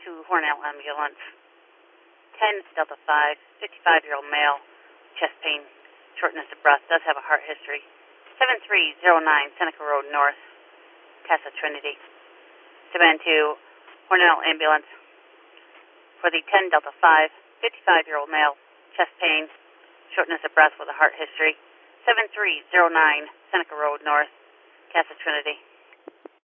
7-2 Hornell Ambulance. 10 Delta 5, 55-year-old male, chest pain, shortness of breath, does have a heart history. 7309 Seneca Road North, Casa Trinity. 7-2 Hornell Ambulance. For the 10 Delta 5, 55-year-old male, chest pain, shortness of breath with a heart history. 7309 Seneca Road North, Casa Trinity.